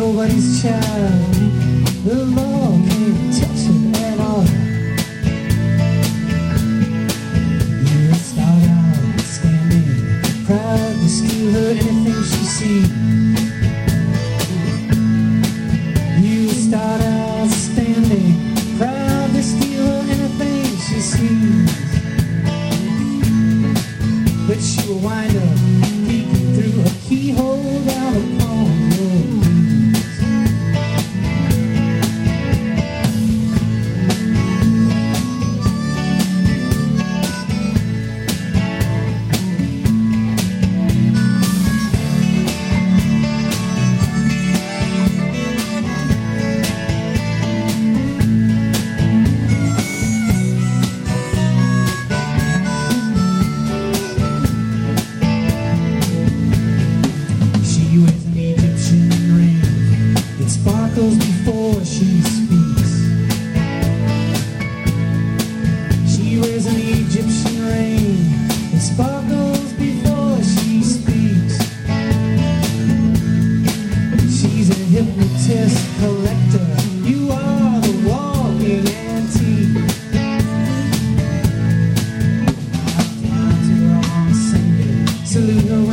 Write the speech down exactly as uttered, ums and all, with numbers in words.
nobody's child. The law can't touch it at all. You start out standing, proud to steal her anything she sees. You start out standing, proud to steal her anything she sees. But she will wind up peeking through a keyhole down upon your knees. Before she speaks, she wears an Egyptian ring. It sparkles before she speaks. She's a hypnotist collector. You are the walking antique. I'll down to her on Sunday, salute her